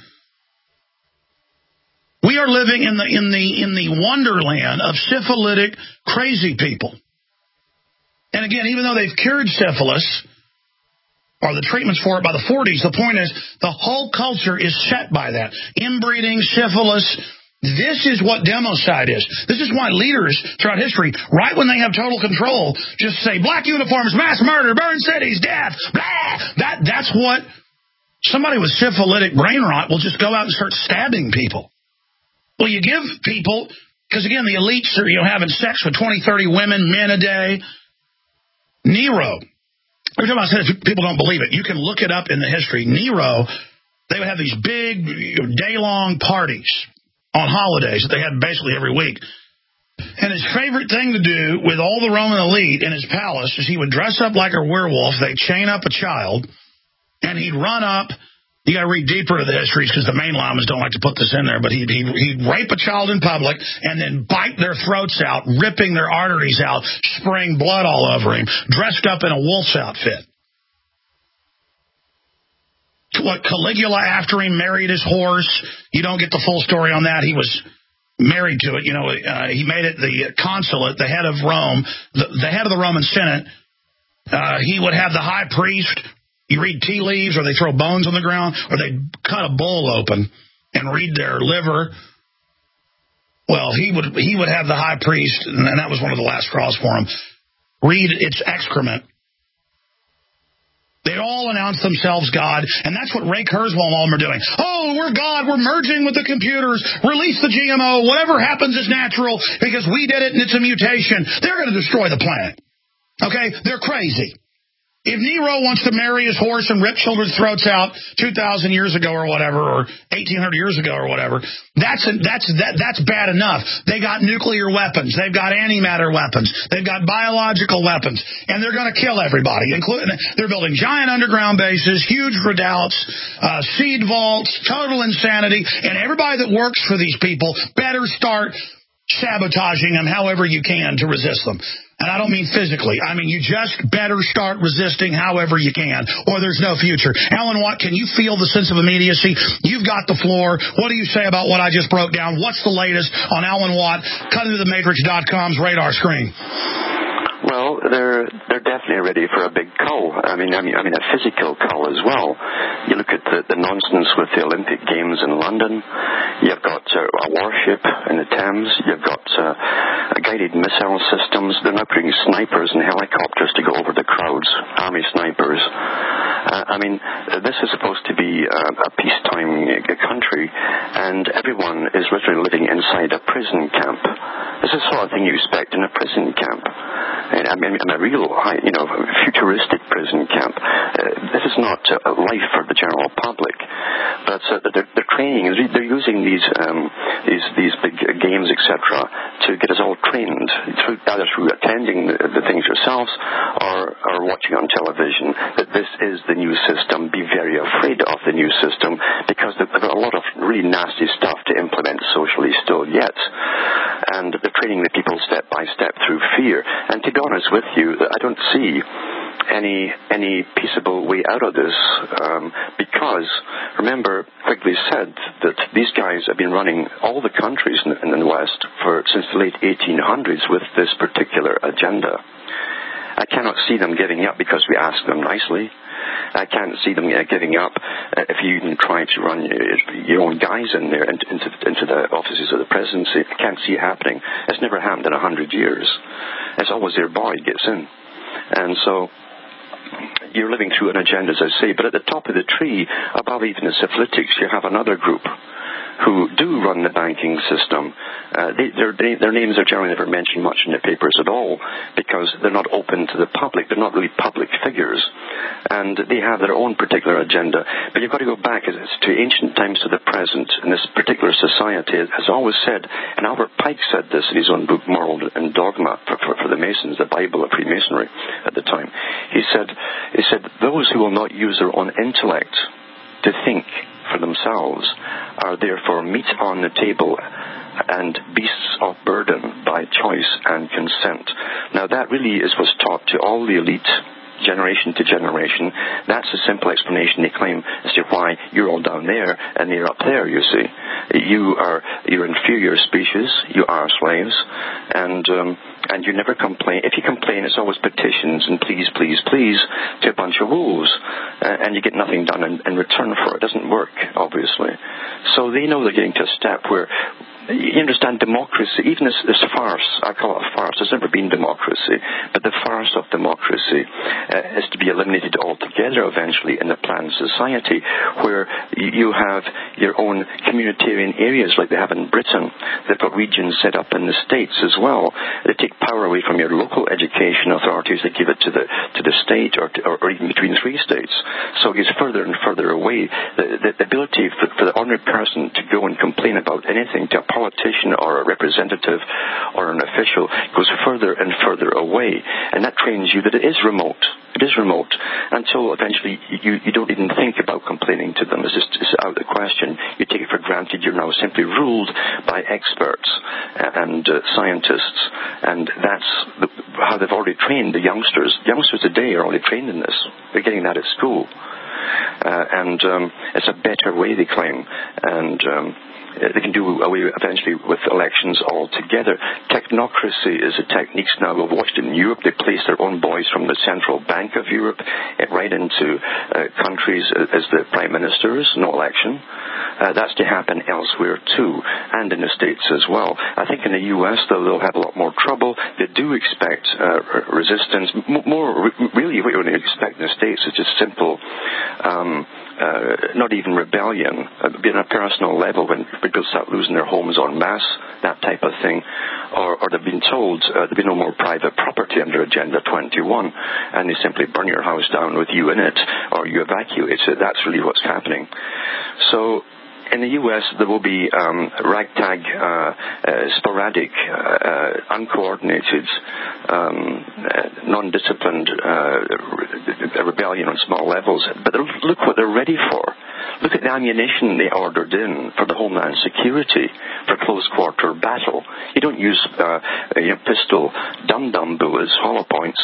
We are living in the wonderland of syphilitic crazy people. And again, even though they've cured syphilis, or the treatments for it by the 40s, the point is the whole culture is set by that. Inbreeding, syphilis. This is what democide is. This is why leaders throughout history, right when they have total control, just say, black uniforms, mass murder, burn cities, death, blah. That's what somebody with syphilitic brain rot will just go out and start stabbing people. Well, you give people, because again, the elites are having sex with 20, 30 women, men a day. Nero. Every time I say it, people don't believe it. You can look it up in the history. Nero, they would have these big day-long parties on holidays that they had basically every week. And his favorite thing to do with all the Roman elite in his palace is he would dress up like a werewolf. They'd chain up a child, and he'd run up. You got to read deeper into the histories because the main llamas don't like to put this in there, but he'd rape a child in public and then bite their throats out, ripping their arteries out, spraying blood all over him, dressed up in a wolf's outfit. What, Caligula after him married his horse. You don't get the full story on that. He was married to it. He made it the consulate, the head of Rome, the head of the Roman Senate. He would have the high priest. You read tea leaves, or they throw bones on the ground, or they cut a bull open and read their liver. Well, he would have the high priest, and that was one of the last straws for him, read its excrement. They all announce themselves God, and that's what Ray Kurzweil and all of them are doing. Oh, we're God, we're merging with the computers, release the GMO, whatever happens is natural, because we did it and it's a mutation. They're going to destroy the planet. Okay? They're crazy. If Nero wants to marry his horse and rip children's throats out 2,000 years ago or whatever, or 1,800 years ago or whatever, that's bad enough. They got nuclear weapons. They've got antimatter weapons. They've got biological weapons. And they're going to kill everybody, including they're building giant underground bases, huge redoubts, seed vaults, total insanity. And everybody that works for these people better start sabotaging them however you can to resist them. And I don't mean physically. I mean, you just better start resisting however you can, or there's no future. Alan Watt, can you feel the sense of immediacy? You've got the floor. What do you say about what I just broke down? What's the latest on Alan Watt, cuttingtothematrix.com's radar screen? Well, they're definitely ready for a big cull. I mean a physical cull as well. You look at the nonsense with the Olympic Games in London. You've got a warship in the Thames. You've got guided missile systems. They're now putting snipers and helicopters to go over the crowds, army snipers. This is supposed to be a peacetime country, and everyone is literally living inside a prison camp. This is the sort of thing you expect in a prison camp. a real, futuristic prison camp. This is not life for the general public, but they're training. They're using these big games, etc., to get us all trained either through attending the things yourselves or watching on television. That this is the new system. Be very afraid of the new system because they've got a lot of really nasty stuff to implement socially still yet, and they're training the people step by step through fear. And to be honest with you, I don't see any peaceable way out of this, because remember, Quigley said that these guys have been running all the countries in the West since the late 1800s with this particular agenda. I cannot see them giving up because we ask them nicely. I can't see them giving up if you even try to run your own guys in there into the offices of the presidency. I can't see it happening. It's never happened in 100 years. It's always their boy gets in. And so you're living through an agenda, as I say. But at the top of the tree, above even the syphilitics, you have another group who do run the banking system. Their names are generally never mentioned much in the papers at all because they're not open to the public. They're not really public figures. And they have their own particular agenda. But you've got to go back to ancient times to the present. And this particular society has always said, and Albert Pike said this in his own book, Moral and Dogma, for the Masons, the Bible of Freemasonry at the time. He said, those who will not use their own intellect to think for themselves are therefore meat on the table and beasts of burden by choice and consent. Now that really was taught to all the elite, generation to generation. That's a simple explanation they claim as to why you're all down there and they're up there, you see. You're inferior species, you are slaves, and you never complain. If you complain, it's always petitions and please, please, please to a bunch of wolves, and you get nothing done in return for it. It doesn't work, obviously. So they know they're getting to a step where, you understand, democracy, even this farce, I call it a farce, there's never been democracy, but the farce of democracy is to be eliminated altogether eventually in the planned society where you have your own communitarian areas like they have in Britain. They've got regions set up in the States as well. They take power away from your local education authorities, they give it to the state or even between three states. So it gets further and further away. The ability for the ordinary person to go and complain about anything to a politician or a representative or an official goes further and further away, and that trains you that it is remote. It is remote until eventually you don't even think about complaining to them. It's out of the question. You take it for granted. You're now simply ruled by experts and scientists, and that's how they've already trained the youngsters. Youngsters today are already trained in this. They're getting that at school, and it's a better way, they claim, and they can do away eventually with elections altogether. Technocracy is a technique now. We've watched in Europe. They place their own boys from the Central Bank of Europe right into countries as the prime ministers, no election. That's to happen elsewhere too, and in the States as well. I think in the U.S., though, they'll have a lot more trouble. They do expect resistance. Really what you would expect in the States is just simple, not even rebellion, being on a personal level when people start losing their homes en masse, that type of thing, or they've been told there'll be no more private property under Agenda 21, and they simply burn your house down with you in it, or you evacuate it. That's really what's happening. So in the U.S., there will be ragtag, sporadic, uncoordinated, non-disciplined rebellion on small levels. But look what they're ready for. Look at the ammunition they ordered in for the Homeland Security for close-quarter battle. You don't use pistol dum-dum bullets, hollow points,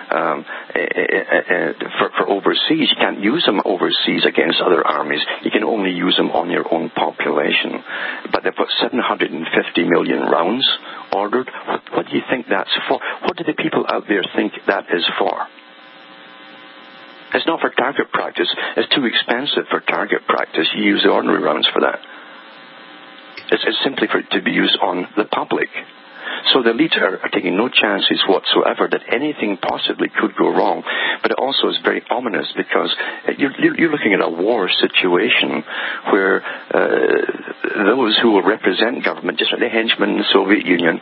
for overseas. You can't use them overseas against other armies. You can only use them on your own population. But they've got 750 million rounds ordered. What do you think that's for? What do the people out there think that is for? It's not for target practice. It's too expensive for target practice. You use the ordinary rounds for that. It's simply for it to be used on the public. So the elite are taking no chances whatsoever that anything possibly could go wrong. But it also is very ominous because you're looking at a war situation where those who will represent government, just like the henchmen in the Soviet Union,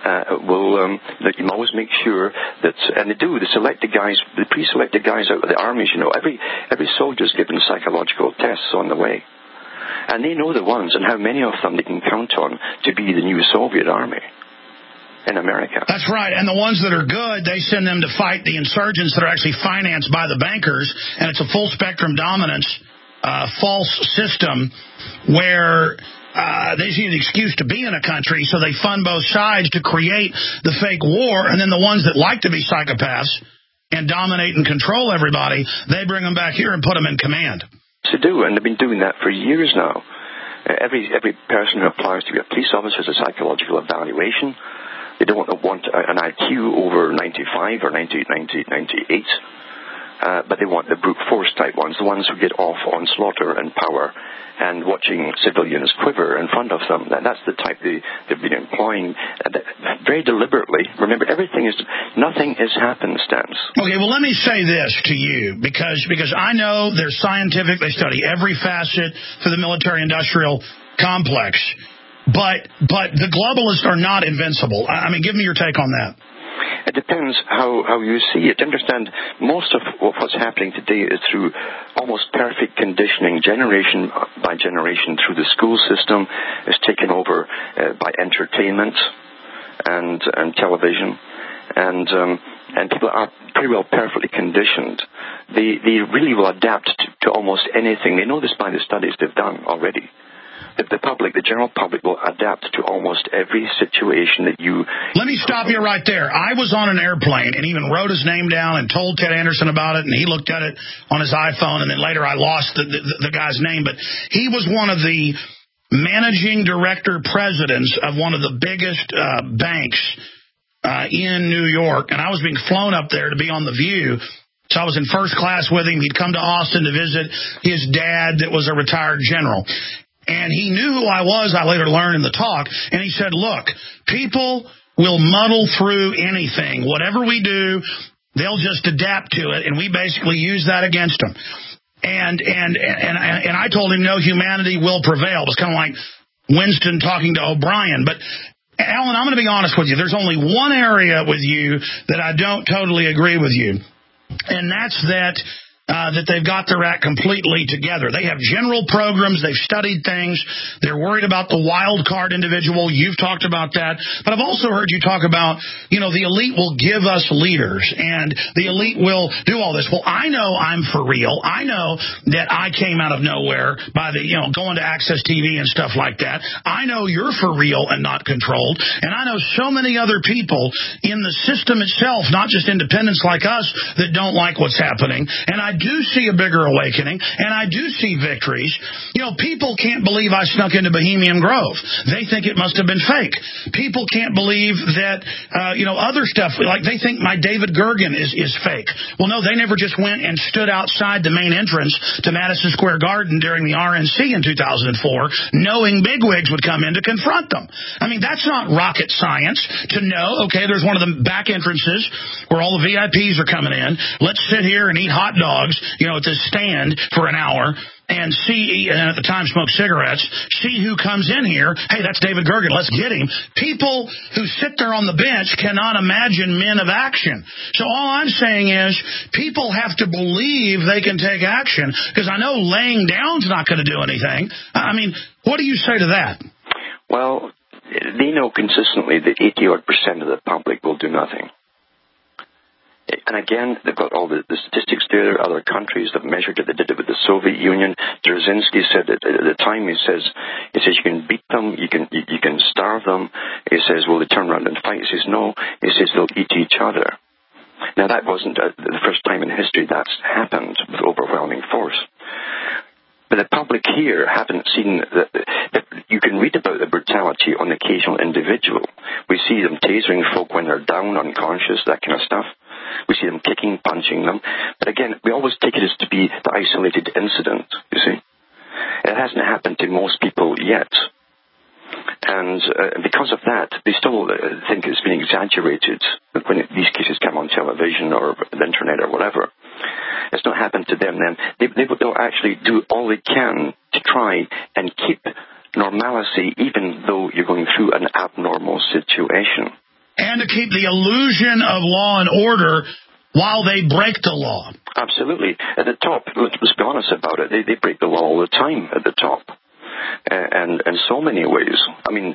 you always make sure that, and they select the guys, the pre-selected guys out of the armies, every soldier's given psychological tests on the way. And they know the ones and how many of them they can count on to be the new Soviet army in America. That's right. And the ones that are good, they send them to fight the insurgents that are actually financed by the bankers. And it's a full spectrum dominance, false system where they see an excuse to be in a country, so they fund both sides to create the fake war. And then the ones that like to be psychopaths and dominate and control everybody, they bring them back here and put them in command. To do, and they've been doing that for years now. Every person who applies to be a police officer has a psychological evaluation. They don't want an IQ over 95 or 98, but they want the brute force type ones, the ones who get off on slaughter and power and watching civilians quiver in front of them. That's the type they've been employing very deliberately. Remember, nothing is happenstance. Okay, well, let me say this to you, because I know they're scientific. They study every facet for the military-industrial complex. But the globalists are not invincible. I mean, give me your take on that. It depends how you see it. Understand, most of what's happening today is through almost perfect conditioning, generation by generation, through the school system. It's taken over by entertainment and television, and people are pretty well perfectly conditioned. They really will adapt to almost anything. They know this by the studies they've done already. The general public will adapt to almost every situation that you... Let me stop you right there. I was on an airplane and even wrote his name down and told Ted Anderson about it, and he looked at it on his iPhone, and then later I lost the guy's name. But he was one of the managing director presidents of one of the biggest banks in New York, and I was being flown up there to be on The View. So I was in first class with him. He'd come to Austin to visit his dad that was a retired general. And he knew who I was, I later learned in the talk, and he said, look, people will muddle through anything. Whatever we do, they'll just adapt to it, and we basically use that against them. And I told him, no, humanity will prevail. It was kind of like Winston talking to O'Brien. But, Alan, I'm going to be honest with you. There's only one area with you that I don't totally agree with you, and that's that they've got their act completely together. They have general programs. They've studied things. They're worried about the wild card individual. You've talked about that. But I've also heard you talk about, the elite will give us leaders, and the elite will do all this. Well, I know I'm for real. I know that I came out of nowhere by going to Access TV and stuff like that. I know you're for real and not controlled. And I know so many other people in the system itself, not just independents like us, that don't like what's happening. And I do see a bigger awakening, and I do see victories. People can't believe I snuck into Bohemian Grove. They think it must have been fake. People can't believe that, other stuff, like they think my David Gergen is fake. Well, no, they never just went and stood outside the main entrance to Madison Square Garden during the RNC in 2004, knowing bigwigs would come in to confront them. I mean, that's not rocket science to know, okay, there's one of the back entrances where all the VIPs are coming in. Let's sit here and eat hot dogs, at this stand for an hour and see, and at the time smoke cigarettes, see who comes in here. Hey, that's David Gergen. Let's get him. People who sit there on the bench cannot imagine men of action. So all I'm saying is people have to believe they can take action, because I know laying down's not going to do anything. I mean, what do you say to that? Well, they know consistently that 80% of the public will do nothing. And again, they've got all the statistics there. Other countries have measured it. They did it with the Soviet Union. Dzerzhinsky said at the time, he says you can beat them, you can starve them. He says, will they turn around and fight? He says, no. He says they'll eat each other. Now, that wasn't the first time in history that's happened with overwhelming force. But the public here haven't seen that. You can read about the brutality on the occasional individual. We see them tasering folk when they're down, unconscious, that kind of stuff. We see them kicking, punching them. But again, we always take it as to be the isolated incident, you see. It hasn't happened to most people yet. And because of that, they still think it's been exaggerated when these cases come on television or the internet or whatever. It's not happened to them then. They'll actually do all they can to try and keep normalcy, even though you're going through an abnormal situation. And to keep the illusion of law and order while they break the law. Absolutely. At the top, let's be honest about it, they break the law all the time at the top. And in so many ways. I mean,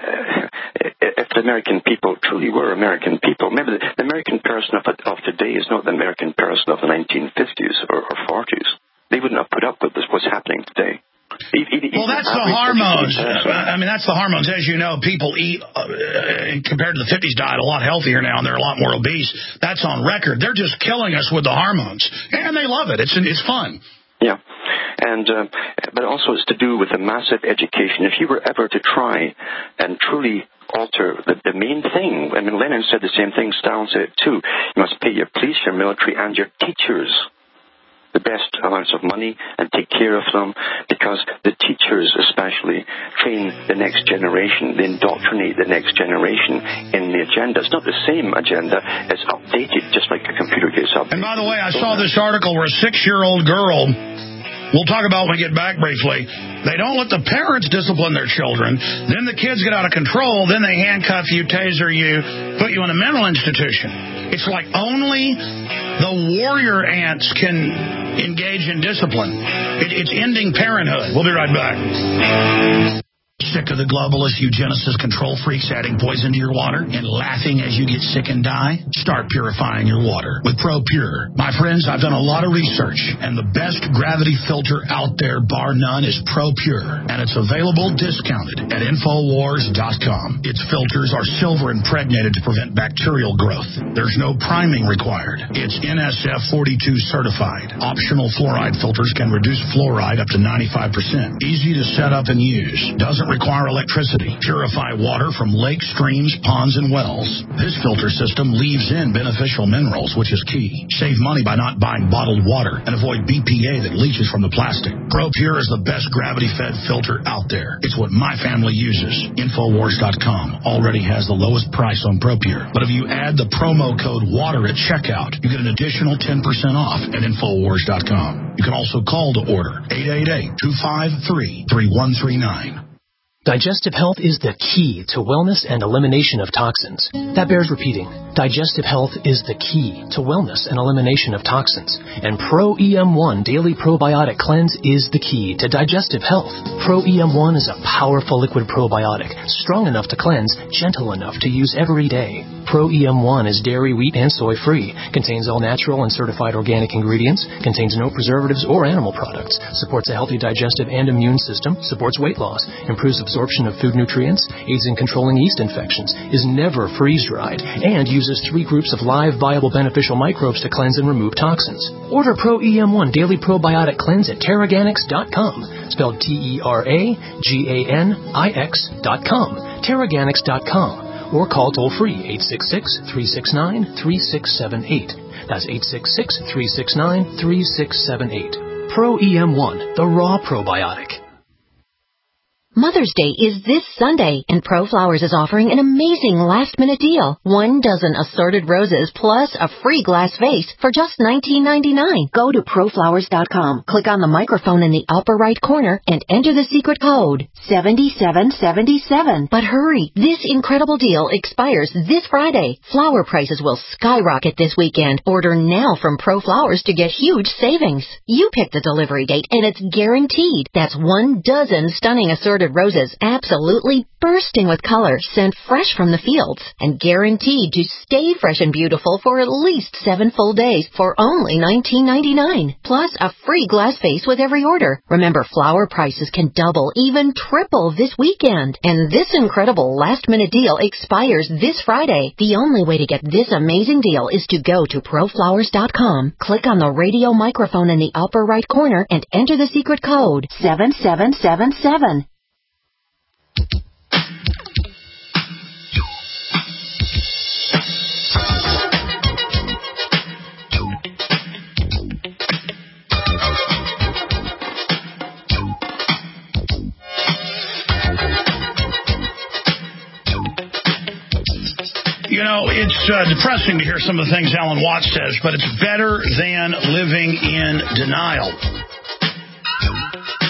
if the American people truly were American people, maybe the American person of today is not the American person of the 1950s or 40s. They wouldn't have put up with what's happening today. Well, that's the hormones. I mean, that's the hormones. As you know, people eat, compared to the 50s diet, a lot healthier now, and they're a lot more obese. That's on record. They're just killing us with the hormones, and they love it. It's fun. Yeah. And but also it's to do with a massive education. If you were ever to try and truly alter the main thing, I mean, Lenin said the same thing, Stalin said it too, you must pay your police, your military, and your teachers the best amounts of money and take care of them, because the teachers especially train the next generation, they indoctrinate the next generation in the agenda. It's not the same agenda, it's updated just like a computer gets updated. And by the way, I saw this article where a 6-year-old girl, we'll talk about when we get back briefly, they don't let the parents discipline their children, then the kids get out of control, then they handcuff you, taser you, put you in a mental institution. It's like only the warrior ants can engage in discipline. It's ending parenthood. We'll be right back. Sick of the globalist eugenicist control freaks adding poison to your water and laughing as you get sick and die? Start purifying your water with ProPure. My friends, I've done a lot of research, and the best gravity filter out there, bar none, is ProPure, and it's available discounted at Infowars.com. Its filters are silver impregnated to prevent bacterial growth. There's no priming required. It's NSF 42 certified. Optional fluoride filters can reduce fluoride up to 95%. Easy to set up and use. Doesn't require electricity. Purify water from lakes, streams, ponds, and wells. This filter system leaves in beneficial minerals, which is key. Save money by not buying bottled water and avoid BPA that leaches from the plastic. ProPure is the best gravity-fed filter out there. It's what my family uses. Infowars.com already has the lowest price on ProPure. But if you add the promo code WATER at checkout, you get an additional 10% off at Infowars.com. You can also call to order 888-253-3139. Digestive health is the key to wellness and elimination of toxins. That bears repeating. Digestive health is the key to wellness and elimination of toxins. And Pro EM1 Daily Probiotic Cleanse is the key to digestive health. Pro EM1 is a powerful liquid probiotic, strong enough to cleanse, gentle enough to use every day. Pro EM1 is dairy, wheat, and soy-free, contains all natural and certified organic ingredients, contains no preservatives or animal products, supports a healthy digestive and immune system, supports weight loss, improves absorption of food nutrients, aids in controlling yeast infections, is never freeze-dried, and uses 3 groups of live, viable, beneficial microbes to cleanse and remove toxins. Order Pro EM1 Daily Probiotic Cleanse at Teraganix.com, spelled Teraganix.com, Teraganix.com, or call toll-free 866-369-3678. That's 866-369-3678. Pro EM1, the raw probiotic. Mother's Day is this Sunday, and ProFlowers is offering an amazing last-minute deal. 1 dozen assorted roses plus a free glass vase for just $19.99. Go to ProFlowers.com, click on the microphone in the upper right corner, and enter the secret code 7777. But hurry, this incredible deal expires this Friday. Flower prices will skyrocket this weekend. Order now from ProFlowers to get huge savings. You pick the delivery date, and it's guaranteed. That's 1 dozen stunning assorted roses, absolutely bursting with color, sent fresh from the fields, and guaranteed to stay fresh and beautiful for at least 7 full days for only $19.99. Plus a free glass vase with every order. Remember, flower prices can double, even triple this weekend. And this incredible last-minute deal expires this Friday. The only way to get this amazing deal is to go to ProFlowers.com, click on the radio microphone in the upper right corner, and enter the secret code 7777. You know, it's depressing to hear some of the things Alan Watts says, but it's better than living in denial.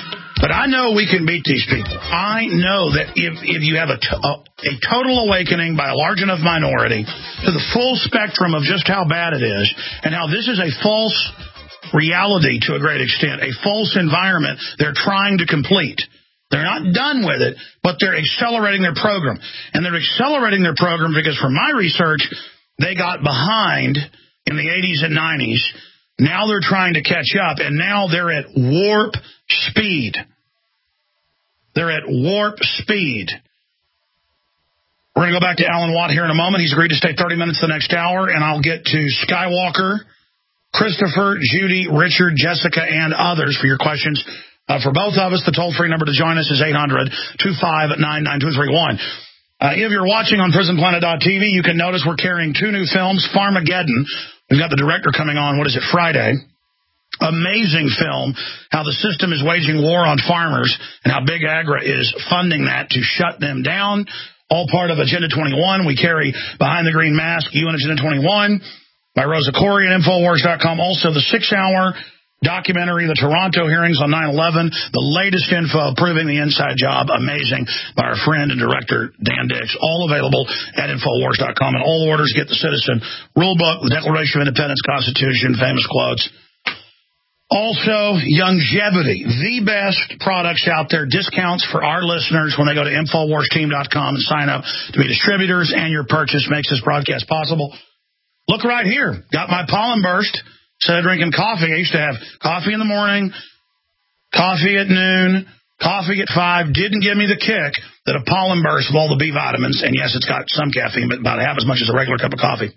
But I know we can beat these people. I know that if you have a total awakening by a large enough minority to the full spectrum of just how bad it is and how this is a false reality to a great extent, a false environment they're trying to complete. They're not done with it, but they're accelerating their program. And they're accelerating their program because from my research, they got behind in the 80s and 90s. Now they're trying to catch up, and now they're at warp speed. They're at warp speed. We're going to go back to Alan Watt here in a moment. He's agreed to stay 30 minutes the next hour, and I'll get to Skywalker, Christopher, Judy, Richard, Jessica, and others for your questions. For both of us, the toll-free number to join us is 800-259-9231. If you're watching on PrisonPlanet.tv, you can notice we're carrying 2 new films, Farmageddon. We've got the director coming on, Friday? Amazing film, how the system is waging war on farmers and how Big Agra is funding that to shut them down. All part of Agenda 21. We carry Behind the Green Mask, You and Agenda 21 by Rosa Corey at Infowars.com. Also, the 6-hour documentary, The Toronto Hearings on 9/11, the latest info proving the inside job, amazing, by our friend and director Dan Dix, all available at Infowars.com. And all orders get the Citizen Rulebook, the Declaration of Independence, Constitution, famous quotes. Also, Youngevity, the best products out there, discounts for our listeners when they go to InfoWarsTeam.com and sign up to be distributors, and your purchase makes this broadcast possible. Look right here. Got my pollen burst. Instead of drinking coffee, I used to have coffee in the morning, coffee at noon, coffee at 5. Didn't give me the kick that a pollen burst with all the B vitamins, and yes, it's got some caffeine, but about half as much as a regular cup of coffee.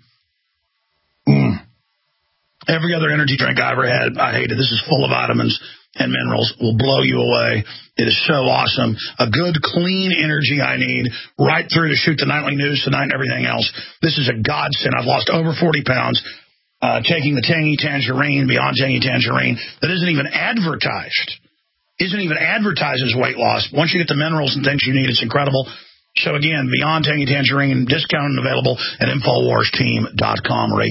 Every other energy drink I ever had, I hated. This is full of vitamins and minerals. Will blow you away. It is so awesome. A good, clean energy I need right through to shoot the nightly news tonight and everything else. This is a godsend. I've lost over 40 pounds taking the Tangy Tangerine, Beyond Tangy Tangerine, that isn't even advertised. Isn't even advertised as weight loss. Once you get the minerals and things you need, it's incredible. So, again, Beyond Tangy Tangerine, discounted and available at InfoWarsTeam.com or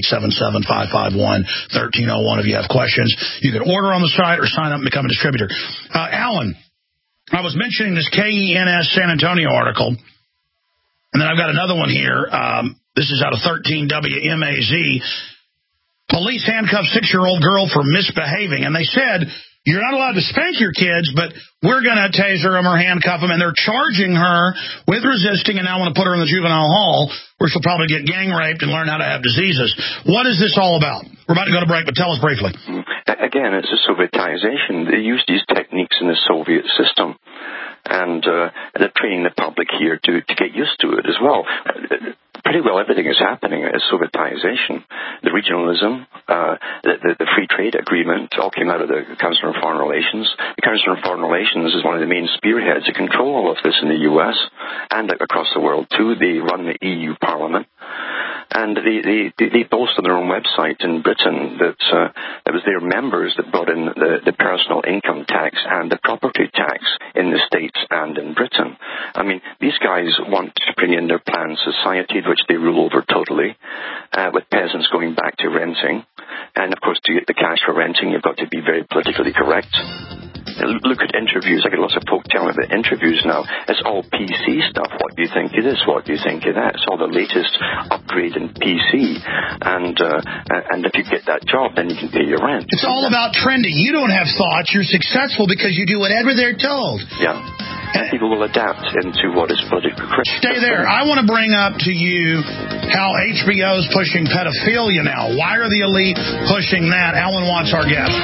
877-551-1301 if you have questions. You can order on the site or sign up and become a distributor. Alan, I was mentioning this KENS San Antonio article, and then I've got another one here. This is out of 13WMAZ. Police handcuffed 6-year-old girl for misbehaving, and they said, you're not allowed to spank your kids, but we're going to taser them or handcuff them, and they're charging her with resisting and now want to put her in the juvenile hall where she'll probably get gang raped and learn how to have diseases. What is this all about? We're about to go to break, but tell us briefly. Again, it's a Sovietization. They used these techniques in the Soviet system, and they're training the public here to get used to it as well. Pretty well everything is happening as Sovietization. The regionalism, the free trade agreement all came out of the Council on Foreign Relations. The Council on Foreign Relations is one of the main spearheads that control all of this in the U.S. and across the world too. They run the EU Parliament. And they boast on their own website in Britain that it was their members that brought in the personal income tax and the property tax in the States and in Britain. I mean, these guys want to bring in their planned society, which they rule over totally, with peasants going back to renting. And, of course, to get the cash for renting, you've got to be very politically correct. Look at interviews. I get lots of folk telling me about interviews now. It's all PC stuff. What do you think of this? What do you think of that? It's all the latest upgrade in PC. And if you get that job, then you can pay your rent. It's all about trending. You don't have thoughts. You're successful because you do whatever they're told. Yeah. And people will adapt into what is politically correct. Stay there. I want to bring up to you how HBO is pushing pedophilia now. Why are the elite pushing that? Alan Watts, our guest.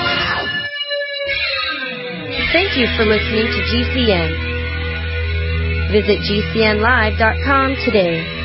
Thank you for listening to GCN. Visit GCNlive.com today.